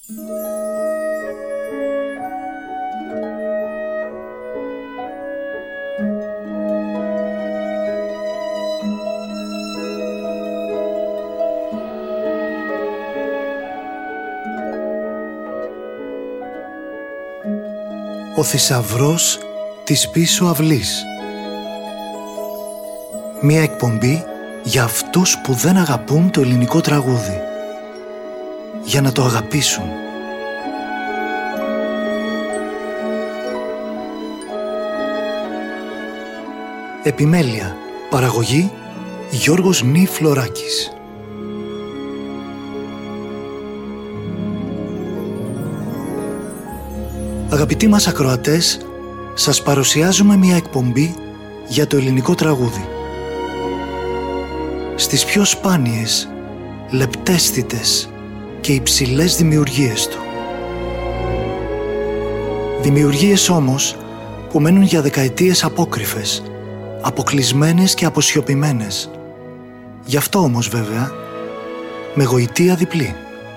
Ο θησαυρός της πίσω αυλής. Μία εκπομπή για αυτούς που δεν αγαπούν το ελληνικό τραγούδι, για να το αγαπήσουν. Επιμέλεια. Παραγωγή Γιώργος Νι Φλωράκης. Αγαπητοί μας ακροατές, σας παρουσιάζουμε μια εκπομπή για το ελληνικό τραγούδι. Στις πιο σπάνιες, λεπτέστητες και υψηλές δημιουργίες του. Δημιουργίες όμως που μένουν για δεκαετίες απόκρυφες, αποκλεισμένες και αποσιωπημένες. Γι' αυτό όμως βέβαια, με γοητεία διπλή.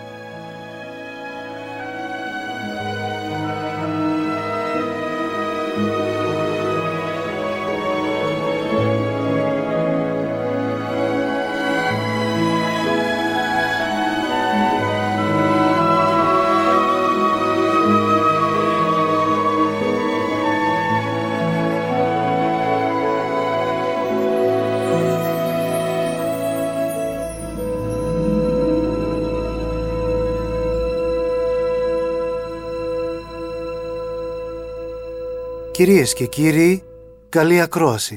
Κυρίες και κύριοι, καλή ακρόαση.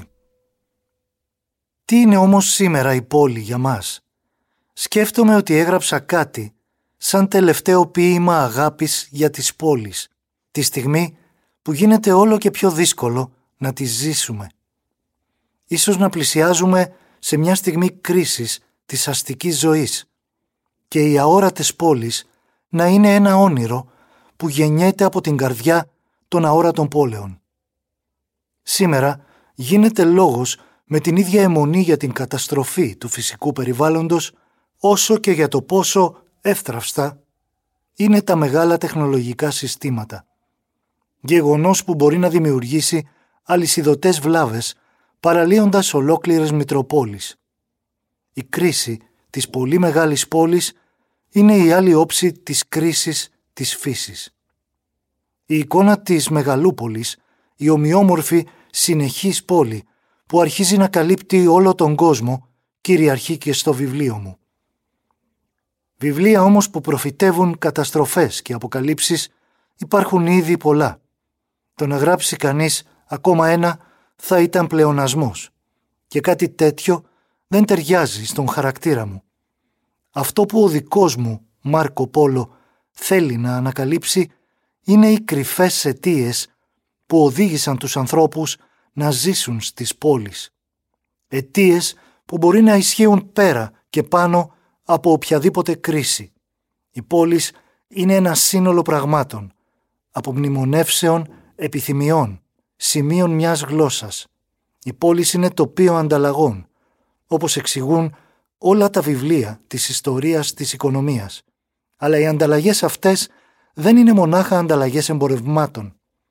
Τι είναι όμως σήμερα η πόλη για μας? Σκέφτομαι ότι έγραψα κάτι σαν τελευταίο ποίημα αγάπης για τις πόλεις, τη στιγμή που γίνεται όλο και πιο δύσκολο να τις ζήσουμε. Ίσως να πλησιάζουμε σε μια στιγμή κρίσης της αστικής ζωής και οι αόρατες πόλεις να είναι ένα όνειρο που γεννιέται από την καρδιά των αόρατων πόλεων. Σήμερα γίνεται λόγος με την ίδια αιμονή για την καταστροφή του φυσικού περιβάλλοντος, όσο και για το πόσο εύθραυστα είναι τα μεγάλα τεχνολογικά συστήματα. Γεγονός που μπορεί να δημιουργήσει αλυσιδωτές βλάβες, παραλύοντας ολόκληρες μητροπόλεις. Η κρίση της πολύ μεγάλης πόλης είναι η άλλη όψη της κρίσης της φύσης. Η εικόνα της μεγαλούπολης, η ομοιόμορφη συνεχής πόλη που αρχίζει να καλύπτει όλο τον κόσμο, κυριαρχεί και στο βιβλίο μου. Βιβλία όμως που προφητεύουν καταστροφές και αποκαλύψεις υπάρχουν ήδη πολλά. Το να γράψει κανείς ακόμα ένα θα ήταν πλεονασμός και κάτι τέτοιο δεν ταιριάζει στον χαρακτήρα μου. Αυτό που ο δικός μου Μάρκο Πόλο θέλει να ανακαλύψει είναι οι κρυφές αιτίες που οδήγησαν τους ανθρώπους να ζήσουν στις πόλεις. Αιτίες που μπορεί να ισχύουν πέρα και πάνω από οποιαδήποτε κρίση. Οι πόλεις είναι ένα σύνολο πραγμάτων, απομνημονεύσεων, επιθυμιών, σημείων μιας γλώσσας. Οι πόλεις είναι τοπίο ανταλλαγών, όπως εξηγούν όλα τα βιβλία της ιστορίας της οικονομίας. Αλλά οι ανταλλαγές αυτές δεν είναι μονάχα ανταλλαγές εμπορευμάτων.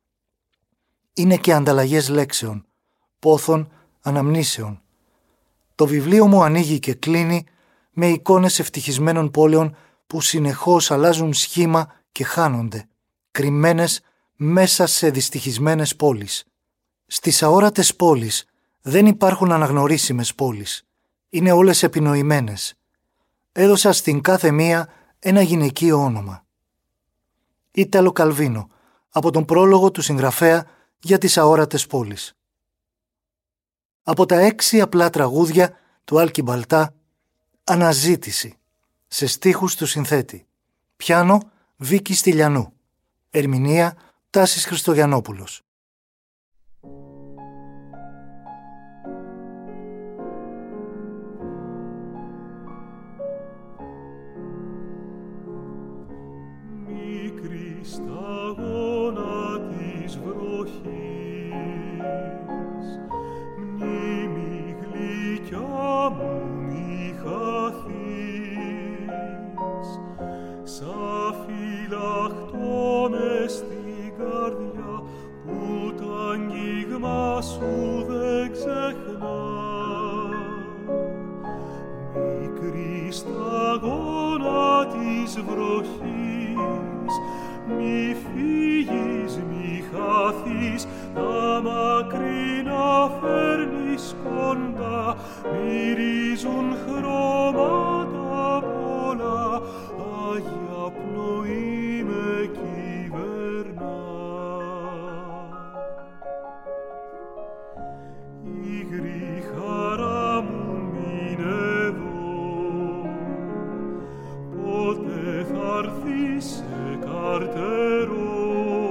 Είναι και ανταλλαγές λέξεων, πόθων, αναμνήσεων. Το βιβλίο μου ανοίγει και κλείνει με εικόνες ευτυχισμένων πόλεων που συνεχώς αλλάζουν σχήμα και χάνονται, κρυμμένες μέσα σε δυστυχισμένες πόλεις. Στις αόρατες πόλεις δεν υπάρχουν αναγνωρίσιμες πόλεις. Είναι όλες επινοημένες. Έδωσα στην κάθε μία ένα γυναικείο όνομα. Ίταλο Καλβίνο, από τον πρόλογο του συγγραφέα για τις αόρατες πόλεις. Από τα 6 απλά τραγούδια του Άλκη Μπαλτά, Αναζήτηση, σε στίχους του συνθέτη. Πιάνο Βίκη Στυλιανού. Ερμηνεία Τάσης Χριστογιαννόπουλος. Μικρή σταγόνα της βροχής, μνήμη γλυκιά μου μη χαθείς, σ' φυλαχτώ μες στην καρδιά που το αγγίγμα σου δεν ξεχνά. Μικρή σταγόνα της βροχής, μη φύγεις, μη χαθείς, τα μακρινά φέρνεις κοντά, μυρίζουν χρώματα πολλά, Άγια πνοή με κυβερνά. Υγρή χαρά μου μην εδώ, πότε θα έρθεις σε καρτερό,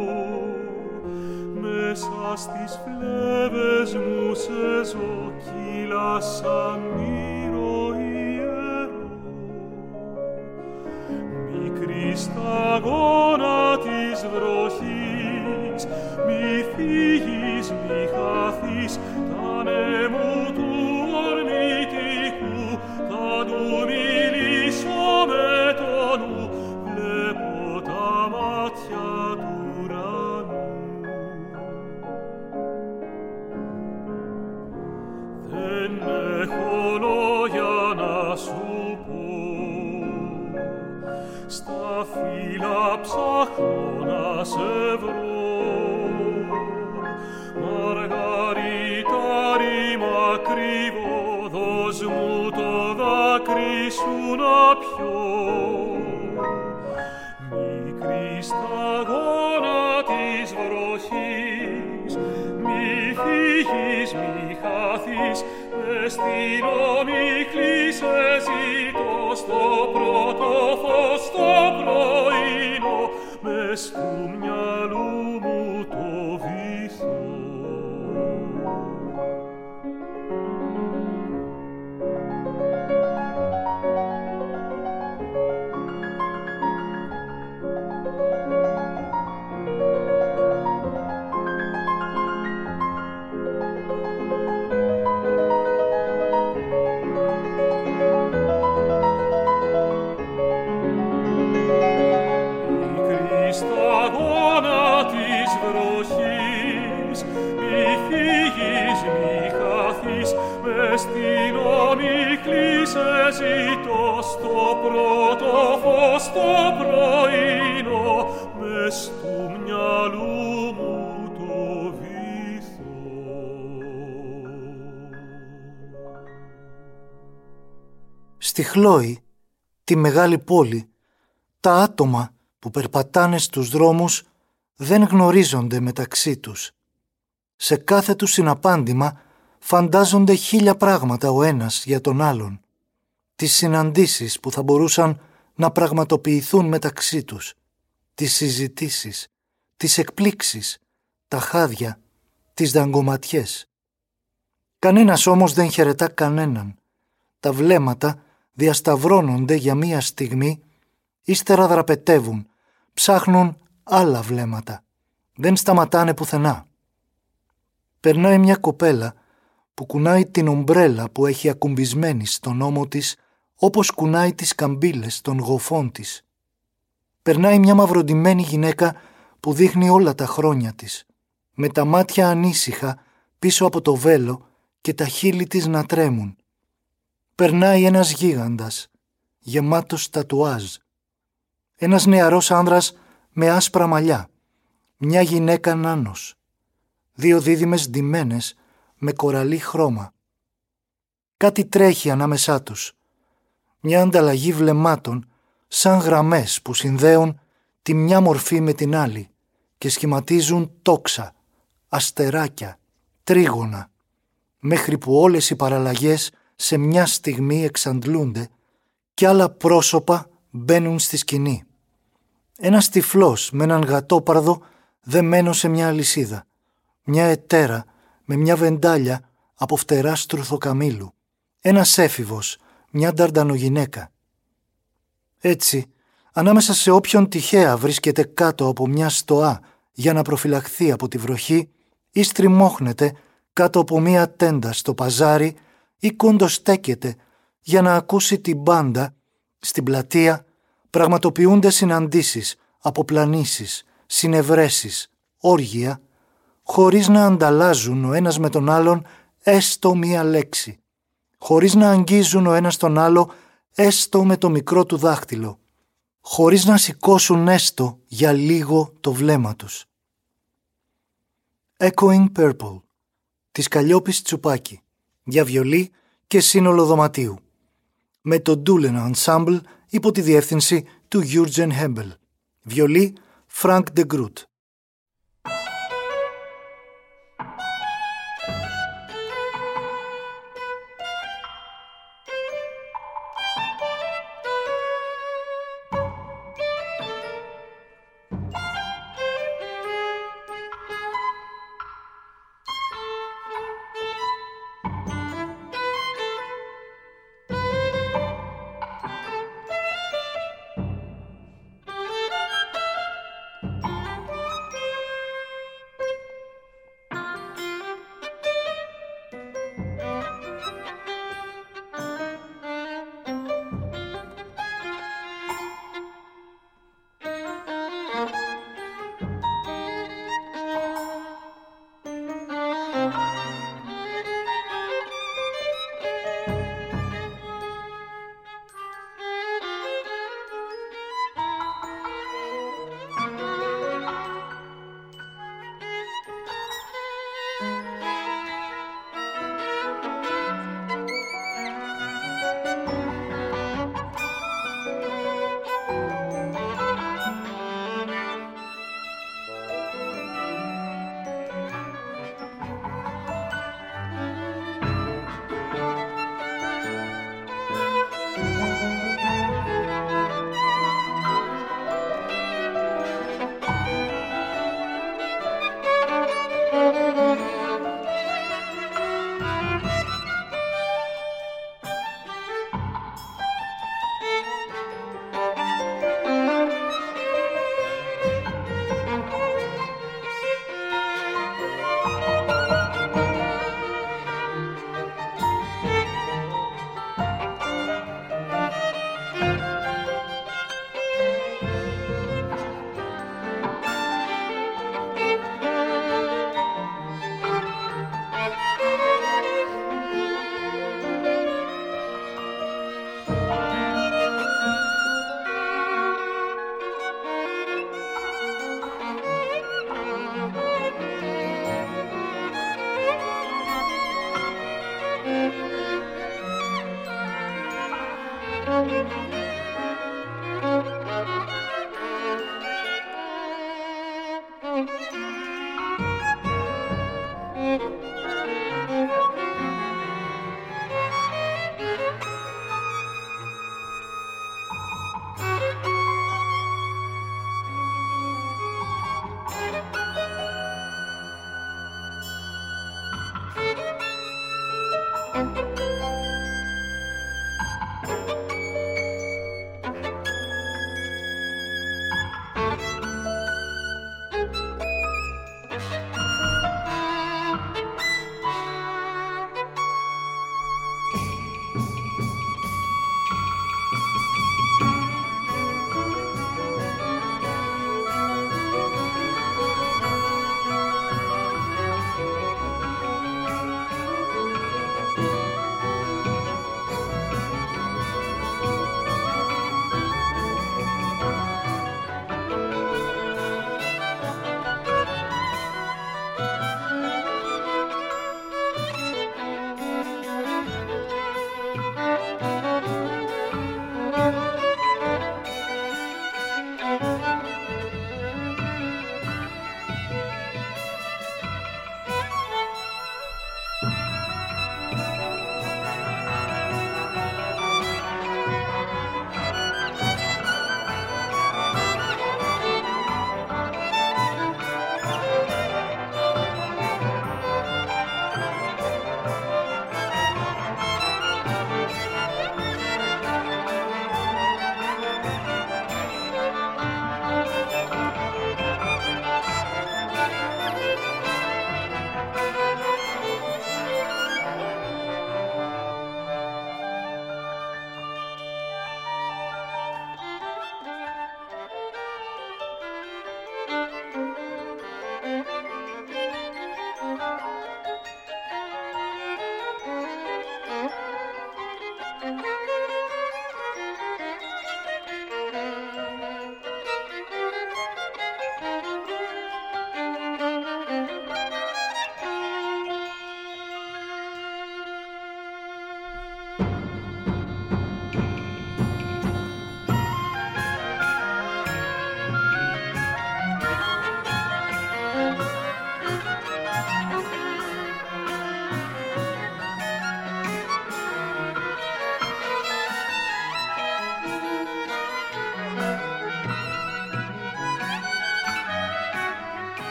μέσα στις φλέβες μου σε ζω, κύλα σαν ήρωα ιερό. Μικρή σταγόνα της βροχής, μη φύγεις, μη χαθείς, τα νεμού του ορνητικού, θα του μιλήσω με το νου, βλέπω τα μάτια του ουρανού. Δεν έχω λόγια να σου πω, στα φύλλα ψάχνω να σε βρω. Μαργαριτάρι μακρύβω, δώσ' μου το δάκρυ σου να πιω. Μικρή σταγόνα της βροχής, μη φύγεις, μη χαθείς, μες στην ομίχλη σε ζητώ, στο πρώτο φως το πρωινό, μες του μυαλού μου το βυθό. Σταγόνα της βροχής, μη φύγεις, μη χαθείς, μες στην ομίχλη σε ζητώ, στο πρώτο φως το πρωινό, μες του μυαλού μου το βυθό. Στη Χλόη, τη μεγάλη πόλη, τα άτομα που περπατάνε στους δρόμους δεν γνωρίζονται μεταξύ τους. Σε κάθε τους συναπάντημα φαντάζονται 1000 πράγματα ο ένας για τον άλλον. Τις συναντήσεις που θα μπορούσαν να πραγματοποιηθούν μεταξύ τους, τις συζητήσεις, τις εκπλήξεις, τα χάδια, τις δαγκωματιές. Κανένας όμως δεν χαιρετά κανέναν. Τα βλέμματα διασταυρώνονται για μία στιγμή, ύστερα δραπετεύουν, ψάχνουν άλλα βλέμματα. Δεν σταματάνε πουθενά. Περνάει μια κοπέλα που κουνάει την ομπρέλα που έχει ακουμπισμένη στον ώμο της, όπως κουνάει τις καμπύλες των γοφών της. Περνάει μια μαυροντυμένη γυναίκα που δείχνει όλα τα χρόνια της, με τα μάτια ανήσυχα πίσω από το βέλο και τα χείλη της να τρέμουν. Περνάει ένας γίγαντας, γεμάτος τατουάζ. Ένας νεαρός άνδρας με άσπρα μαλλιά, μια γυναίκα νάνος, 2 δίδυμες ντυμένες με κοραλί χρώμα. Κάτι τρέχει ανάμεσά τους, μια ανταλλαγή βλεμμάτων σαν γραμμές που συνδέουν τη μια μορφή με την άλλη και σχηματίζουν τόξα, αστεράκια, τρίγωνα, μέχρι που όλες οι παραλλαγές σε μια στιγμή εξαντλούνται και άλλα πρόσωπα μπαίνουν στη σκηνή. Ένας τυφλός με έναν γατόπαρδο δεμένο σε μια αλυσίδα, μια ετέρα με μια βεντάλια από φτερά στρουθοκαμήλου, ένας έφηβος, μια νταρντανογυναίκα. Έτσι, ανάμεσα σε όποιον τυχαία βρίσκεται κάτω από μια στοά για να προφυλαχθεί από τη βροχή ή στριμώχνεται κάτω από μια τέντα στο παζάρι ή κοντοστέκεται για να ακούσει την μπάντα, στην πλατεία πραγματοποιούνται συναντήσεις αποπλανήσεις, συνευρέσεις, όργια, χωρίς να ανταλλάζουν ο ένας με τον άλλον έστω μία λέξη, χωρίς να αγγίζουν ο ένας τον άλλο έστω με το μικρό του δάχτυλο, χωρίς να σηκώσουν έστω για λίγο το βλέμμα τους. Echoing Purple της Καλλιόπης Τσουπάκη, για βιολί και σύνολο δωματίου, με το Doelen Ensemble υπό τη διεύθυνση του Jürgen Hempel. Βιολί Frank de Groot.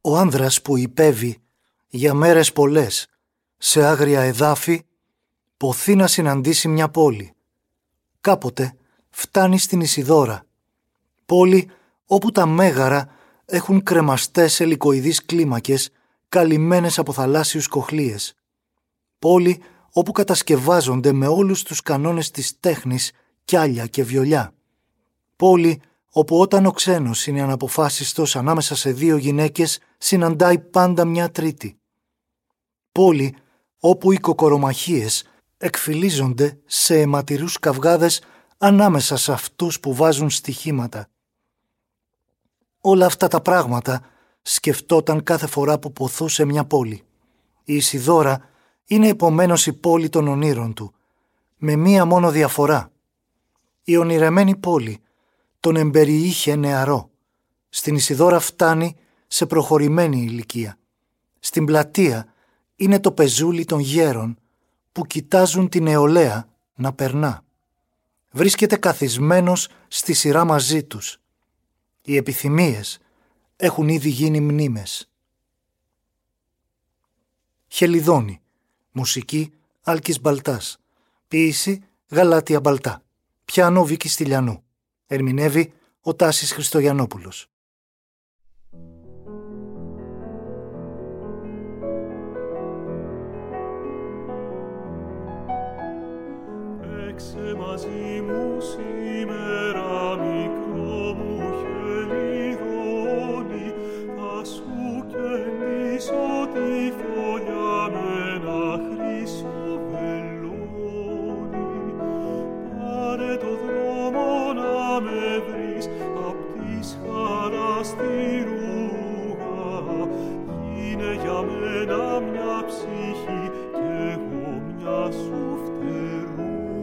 Ο άνδρας που υπέβη για μέρες πολλές σε άγρια εδάφη ποθεί να συναντήσει μια πόλη. Κάποτε φτάνει στην Ισιδώρα, πόλη όπου τα μέγαρα έχουν κρεμαστές ελικοειδείς κλίμακες καλυμμένες από θαλάσσιους κοχλίες. Πόλη όπου κατασκευάζονται με όλους τους κανόνες της τέχνης κιάλια και βιολιά. Πόλη όπου όταν ο ξένος είναι αναποφάσιστος ανάμεσα σε δύο γυναίκες συναντάει πάντα μια τρίτη. Πόλη όπου οι κοκορομαχίες εκφυλίζονται σε αιματηρούς καυγάδες ανάμεσα σε αυτούς που βάζουν στοιχήματα. Όλα αυτά τα πράγματα σκεφτόταν κάθε φορά που ποθούσε μια πόλη. Η Ισιδώρα είναι επομένως η πόλη των ονείρων του, με μία μόνο διαφορά. Η ονειρεμένη πόλη τον εμπεριείχε νεαρό. Στην Ισιδώρα φτάνει σε προχωρημένη ηλικία. Στην πλατεία είναι το πεζούλι των γέρων που κοιτάζουν την νεολαία να περνά. Βρίσκεται καθισμένος στη σειρά μαζί τους. Οι επιθυμίες έχουν ήδη γίνει μνήμες. Χελιδόνι. Μουσική Άλκης Μπαλτάς. Ποίηση Γαλάτια Μπαλτά. Πιάνο Βίκη Στυλιανού. Ερμηνεύει ο Τάσης Χριστογιαννόπουλος. Έξε μαζί μου σήμερα μικρό μου χελιδόνι, θα σου κεντήσω τη φωλιά με ένα χρυσό βελόνι. Πάρε το δρόμο να με βρεις απ' της χαράς τη ρούγα, γίνε για μένα μια ψυχή κι εγώ μια σου φτερούγα.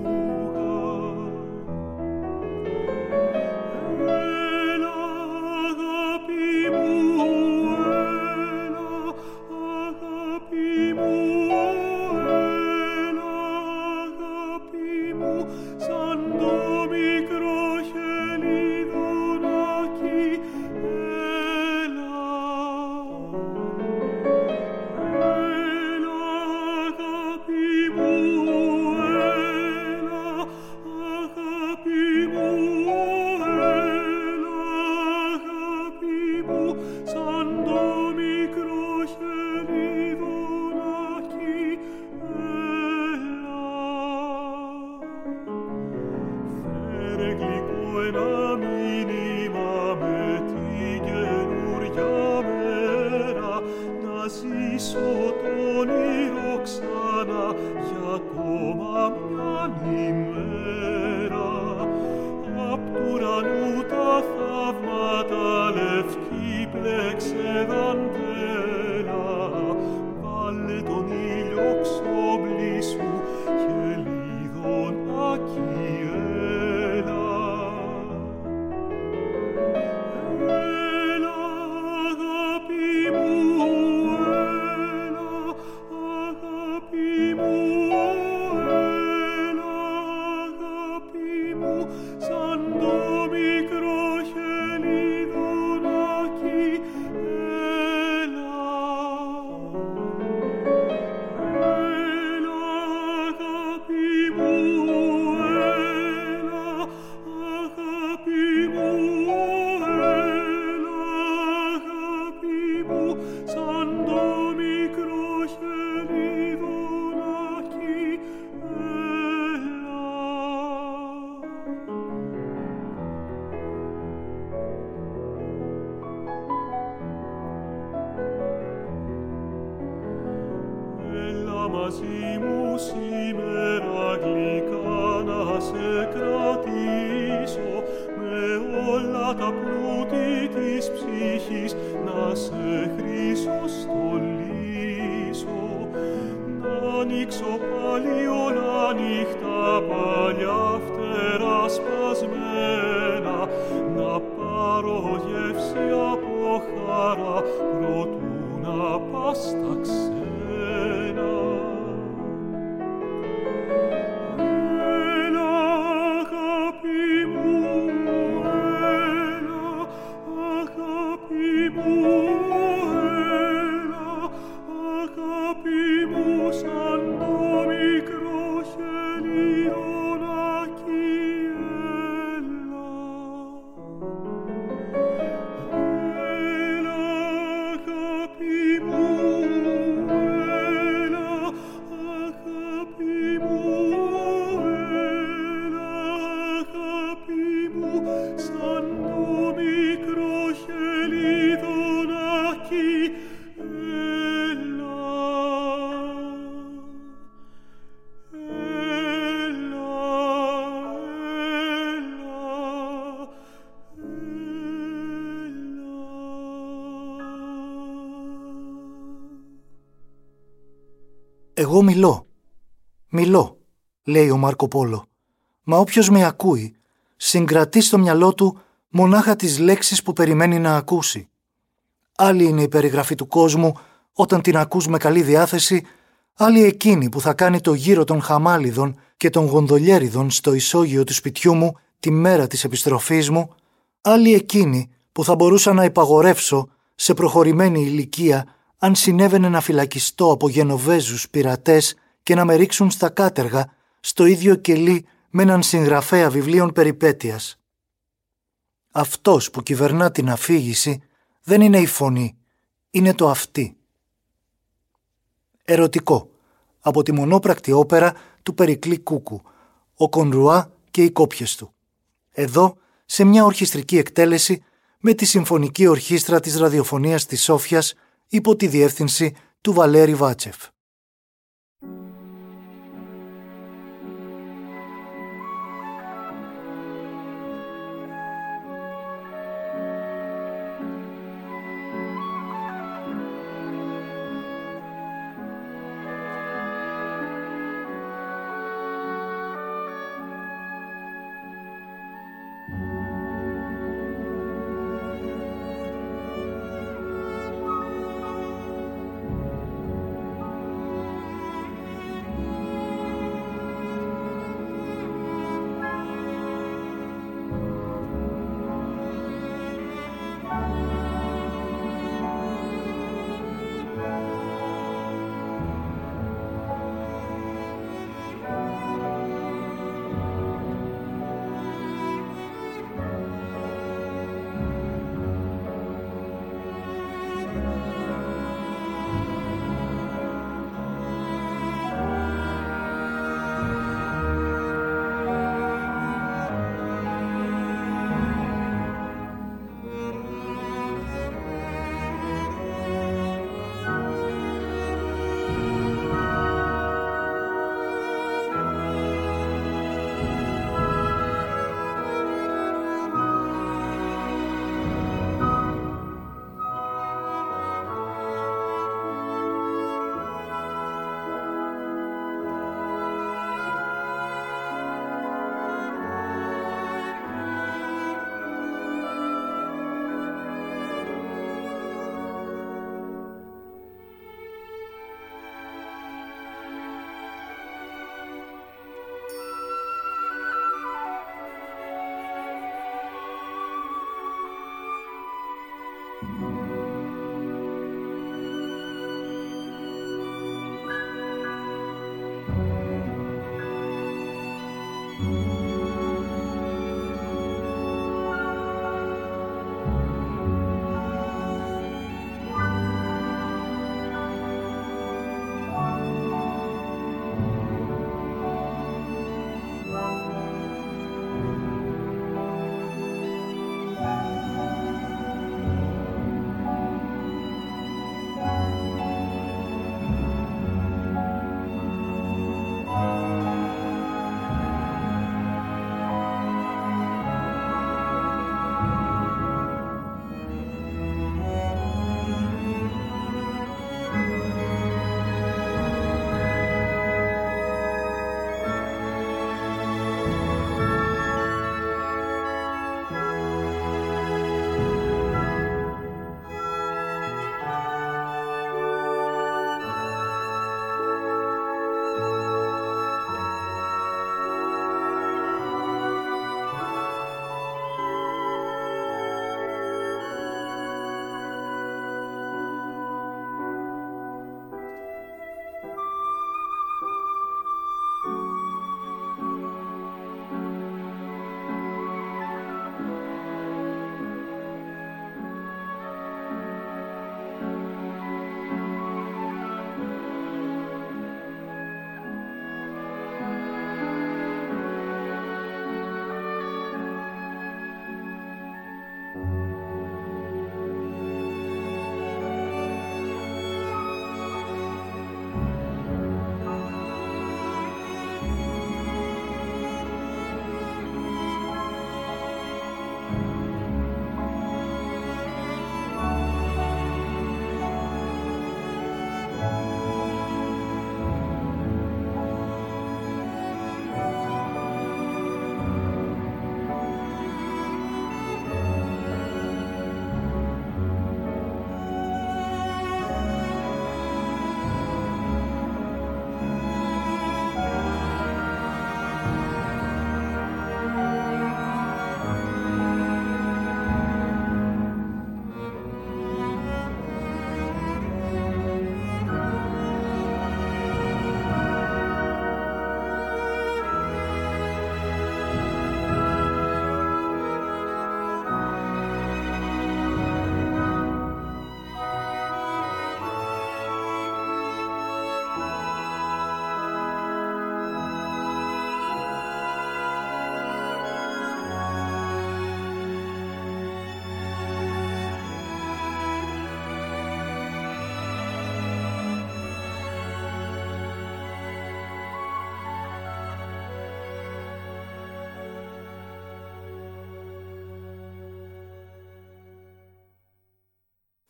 Μαζί μου σήμερα γλυκά να σε κρατήσω, με όλα τα πλούτη της ψυχής να σε χρυσοστολίσω. Να ανοίξω πάλι όλα νύχτα παλιά φτερά σπασμένα, να πάρω γεύση από χαρά προτού να πας στα ξένα. Αγάπη μου, «Εγώ μιλώ», λέει ο Μάρκο Πόλο, μα όποιος με ακούει συγκρατεί στο μυαλό του μονάχα τις λέξεις που περιμένει να ακούσει. Άλλη είναι η περιγραφή του κόσμου όταν την ακούς με καλή διάθεση, άλλη εκείνη που θα κάνει το γύρο των χαμάλιδων και των γονδολιέριδων στο ισόγειο του σπιτιού μου τη μέρα της επιστροφής μου, άλλη εκείνη που θα μπορούσα να υπαγορεύσω σε προχωρημένη ηλικία αν συνέβαινε να φυλακιστώ από Γενοβέζους πειρατές και να με ρίξουν στα κάτεργα στο ίδιο κελί με έναν συγγραφέα βιβλίων περιπέτειας. Αυτός που κυβερνά την αφήγηση δεν είναι η φωνή, είναι το αυτί. Ερωτικό, από τη μονόπρακτη όπερα του Περικλή Κούκου, ο Κονρουά και οι κόπιες του. Εδώ, σε μια ορχιστρική εκτέλεση με τη Συμφωνική Ορχήστρα της Ραδιοφωνίας της Σόφιας υπό τη διεύθυνση του Βαλέρη Βάτσεφ.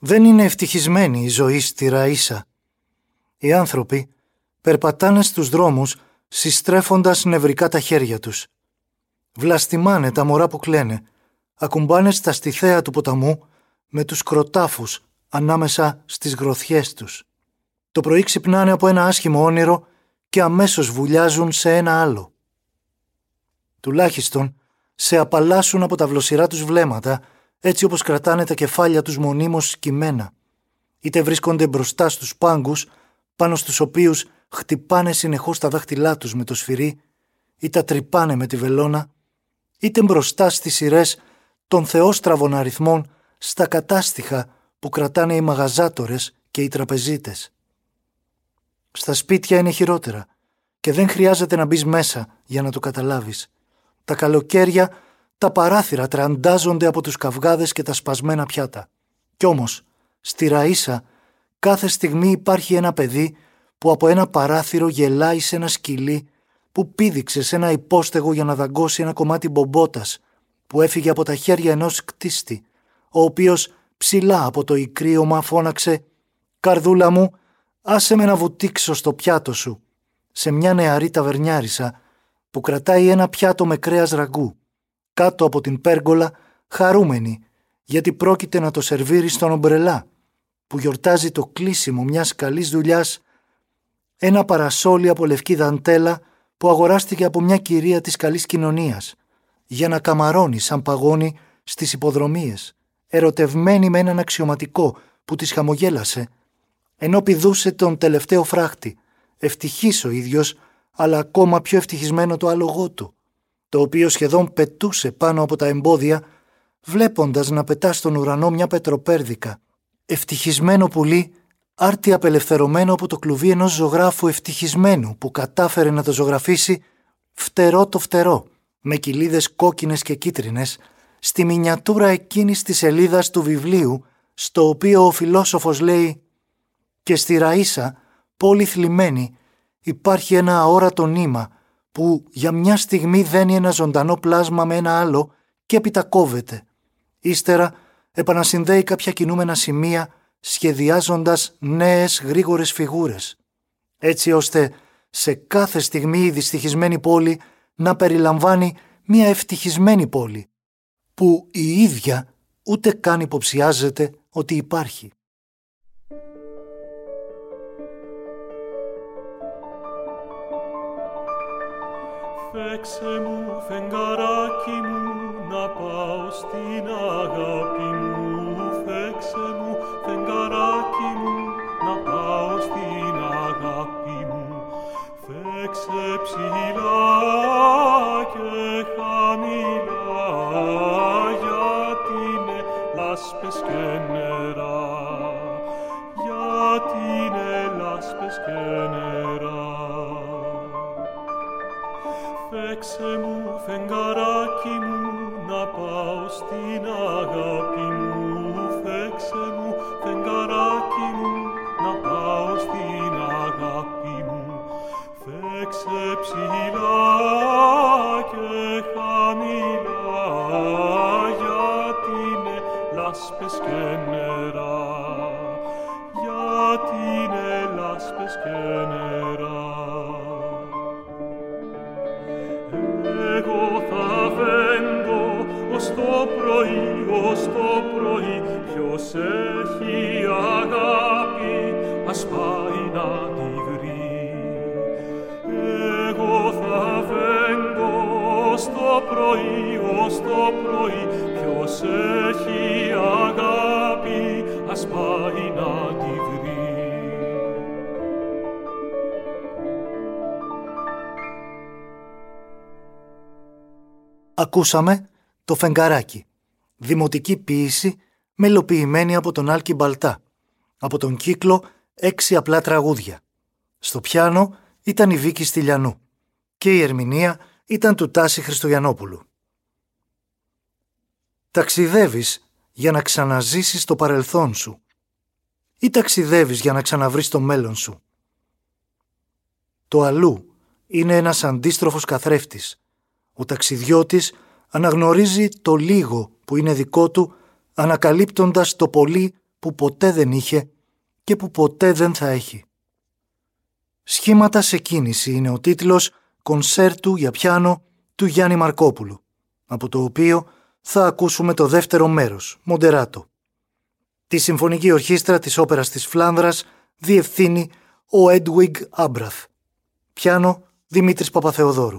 Δεν είναι ευτυχισμένη η ζωή στη Ραΐσα. Οι άνθρωποι περπατάνε στους δρόμους συστρέφοντας νευρικά τα χέρια τους. Βλαστημάνε τα μωρά που κλαίνε, ακουμπάνε στα στιθέα του ποταμού με τους κροτάφους ανάμεσα στις γροθιές τους. Το πρωί ξυπνάνε από ένα άσχημο όνειρο και αμέσως βουλιάζουν σε ένα άλλο. Τουλάχιστον σε απαλλάσσουν από τα βλοσιρά τους βλέμματα, έτσι όπως κρατάνε τα κεφάλια τους μονίμως σκυμμένα. Είτε βρίσκονται μπροστά στους πάγκους, πάνω στους οποίους χτυπάνε συνεχώς τα δάχτυλά τους με το σφυρί, ή τα τρυπάνε με τη βελόνα, είτε μπροστά στις σειρές των θεόστραβων αριθμών στα κατάστιχα που κρατάνε οι μαγαζάτορες και οι τραπεζίτες. Στα σπίτια είναι χειρότερα και δεν χρειάζεται να μπεις μέσα για να το καταλάβεις. Τα καλοκαίρια τα παράθυρα τραντάζονται από τους καυγάδες και τα σπασμένα πιάτα. Κι όμως, στη Ραΐσα κάθε στιγμή υπάρχει ένα παιδί που από ένα παράθυρο γελάει σε ένα σκυλί που πήδηξε σε ένα υπόστεγο για να δαγκώσει ένα κομμάτι μπομπότας που έφυγε από τα χέρια ενός κτίστη, ο οποίος ψηλά από το ικρίωμα φώναξε «Καρδούλα μου, άσε με να βουτήξω στο πιάτο σου», σε μια νεαρή ταβερνιάρισα που κρατάει ένα πιάτο με κρέας ραγκού, κάτω από την πέργολα, χαρούμενη, γιατί πρόκειται να το σερβίρει στον ομπρελά, που γιορτάζει το κλείσιμο μιας καλής δουλειάς, ένα παρασόλι από λευκή δαντέλα που αγοράστηκε από μια κυρία της καλής κοινωνίας, για να καμαρώνει σαν παγόνι στις υποδρομίες, ερωτευμένη με έναν αξιωματικό που της χαμογέλασε, ενώ πηδούσε τον τελευταίο φράχτη, ευτυχής ο ίδιος, αλλά ακόμα πιο ευτυχισμένο το άλογό του, το οποίο σχεδόν πετούσε πάνω από τα εμπόδια, βλέποντας να πετά στον ουρανό μια πετροπέρδικα, ευτυχισμένο πουλί, άρτη απελευθερωμένο από το κλουβί ενός ζωγράφου ευτυχισμένου που κατάφερε να το ζωγραφίσει φτερό το φτερό, με κοιλίδες κόκκινες και κίτρινες, στη μινιατούρα εκείνης της σελίδας του βιβλίου, στο οποίο ο φιλόσοφος λέει «Και στη Ραΐσα, πόλη θλιμμένη, υπάρχει ένα αόρατο νήμα που για μια στιγμή δένει ένα ζωντανό πλάσμα με ένα άλλο και έπειτα κόβεται. Ύστερα επανασυνδέει κάποια κινούμενα σημεία σχεδιάζοντας νέες γρήγορες φιγούρες, έτσι ώστε σε κάθε στιγμή η δυστυχισμένη πόλη να περιλαμβάνει μια ευτυχισμένη πόλη, που η ίδια ούτε καν υποψιάζεται ότι υπάρχει». Φέξε μου, φεγγαράκι μου, να πάω στην αγάπη μου. Φέξε μου, φεγγαράκι μου, να πάω στην αγάπη μου. Φέξε ψηλά και χαμηλά, γιατί είναι λάσπες και νερά, γιατί είναι λάσπες και νερά. Φέξε μου, φεγγαράκι μου, να πάω στην αγάπη μου. Φέξε μου, φεγγαράκι μου, να πάω στην αγάπη μου. Φέξε ψηλά και χαμηλά, γιατί είναι λάσπες και νερά, γιατί είναι λάσπες και νερά. Εγώ θα βαίνω ως το πρωί, ποιος έχει αγάπη, ας πάει να τη βρει. Εγώ θα βαίνω ως το πρωί, ποιος έχει αγάπη, ας πάει να τη βρει. Ακούσαμε το Φεγγαράκι, δημοτική ποίηση μελοποιημένη από τον Άλκη Μπαλτά, από τον κύκλο 6 απλά τραγούδια. Στο πιάνο ήταν η Βίκη Στυλιανού και η ερμηνεία ήταν του Τάση Χριστουγιαννόπουλου. Ταξιδεύεις για να ξαναζήσεις το παρελθόν σου ή ταξιδεύεις για να ξαναβρεις το μέλλον σου? Το αλλού είναι ένας αντίστροφος καθρέφτης. Ο ταξιδιώτης αναγνωρίζει το λίγο που είναι δικό του, ανακαλύπτοντας το πολύ που ποτέ δεν είχε και που ποτέ δεν θα έχει. «Σχήματα σε κίνηση» είναι ο τίτλος κονσέρτου για πιάνο του Γιάννη Μαρκόπουλου, από το οποίο θα ακούσουμε το δεύτερο μέρος, Μοντεράτο. Τη Συμφωνική Ορχήστρα της Όπερας της Φλάνδρας διευθύνει ο Έντουιγκ Άμπραθ. Πιάνο Δημήτρης Παπαθεοδόρου.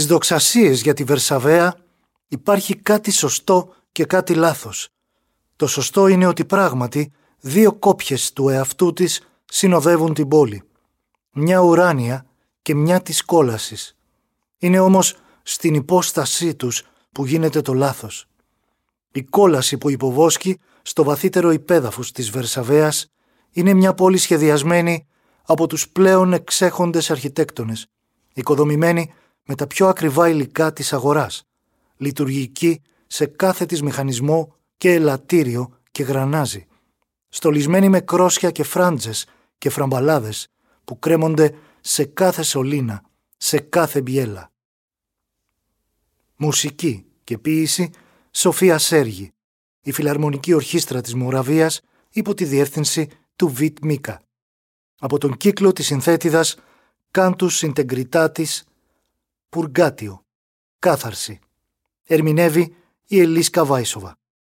Στις δοξασίες για τη Βερσαβέα υπάρχει κάτι σωστό και κάτι λάθος. Το σωστό είναι ότι πράγματι 2 κόπιες του εαυτού της συνοδεύουν την πόλη. Μια ουράνια και μια της κόλασης. Είναι όμως στην υπόστασή τους που γίνεται το λάθος. Η κόλαση που υποβόσκει στο βαθύτερο υπέδαφος της Βερσαβέας είναι μια πόλη σχεδιασμένη από τους πλέον εξέχοντες αρχιτέκτονες, οικοδομημένη με τα πιο ακριβά υλικά της αγοράς, λειτουργική σε κάθε της μηχανισμό και ελαττήριο και γρανάζι, στολισμένη με κρόσια και φράντζες και φραμπαλάδες που κρέμονται σε κάθε σωλήνα, σε κάθε μπιέλα. Μουσική και ποίηση Σοφία Σέργη, η Φιλαρμονική Ορχήστρα της Μοραβίας υπό τη διεύθυνση του Βιτ Μίκα. Από τον κύκλο της συνθέτιδας Cantus Integritatis Purgatio, Κάθαρση. Ερμηνεύει η Ελίσκα Βάισοβα.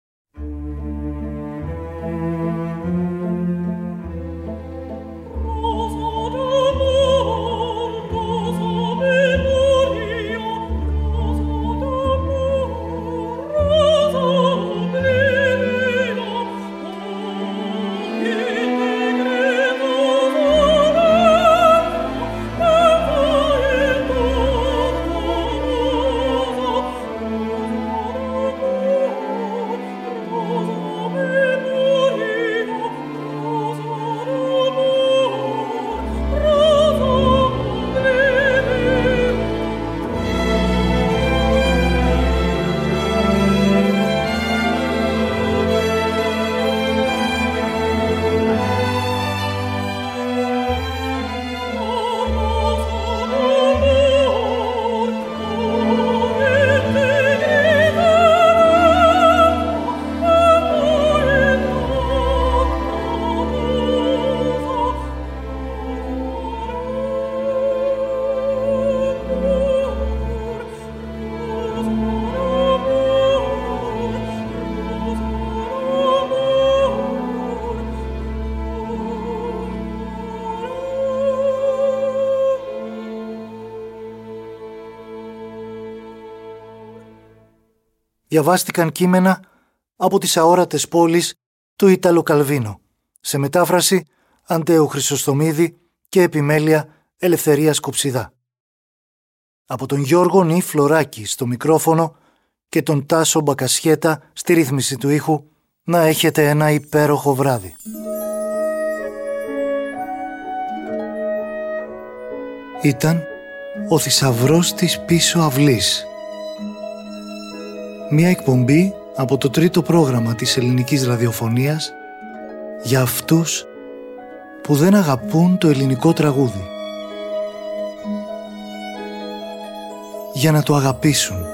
Διαβάστηκαν κείμενα από τις αόρατες πόλεις του Ίταλο Καλβίνο, σε μετάφραση Αντέου Χρυσοστομίδη και επιμέλεια Ελευθερίας Κοψιδά. Από τον Γιώργο Νι Φλωράκη στο μικρόφωνο και τον Τάσο Μπακασιέτα στη ρύθμιση του ήχου, να έχετε ένα υπέροχο βράδυ. Ήταν ο θησαυρός της πίσω αυλής. Μία εκπομπή από το 3ο πρόγραμμα της ελληνικής ραδιοφωνίας για αυτούς που δεν αγαπούν το ελληνικό τραγούδι. Για να το αγαπήσουν.